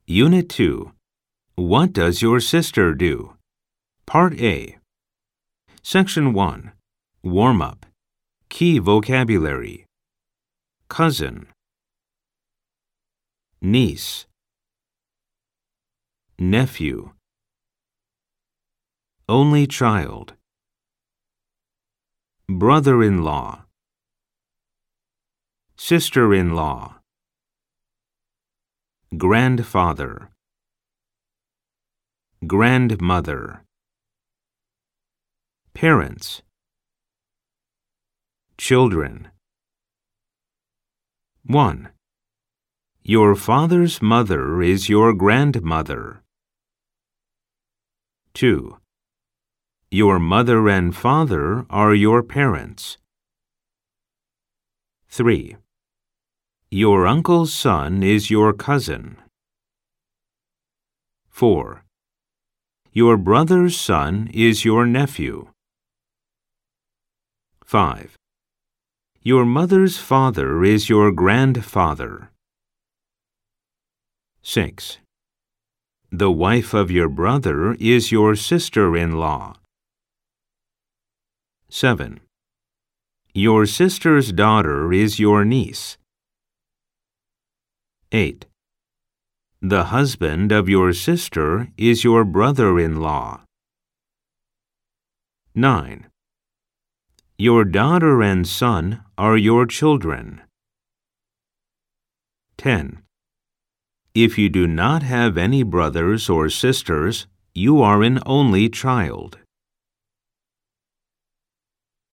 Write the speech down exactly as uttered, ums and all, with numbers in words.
Unit two. What does your sister do? Part A. Section one. Warm-up. Key vocabulary. Cousin. Niece. Nephew. Only child. Brother-in-law. Sister-in-law. Grandfather. Grandmother. Parents. Children. one. Your father's mother is your grandmother. two. Your mother and father are your parents. three. Your uncle's son is your cousin. four. Your brother's son is your nephew. five. Your mother's father is your grandfather. six. The wife of your brother is your sister-in-law. seven. Your sister's daughter is your niece. eight. The husband of your sister is your brother-in-law. nine. Your daughter and son are your children. ten. If you do not have any brothers or sisters, you are an only child.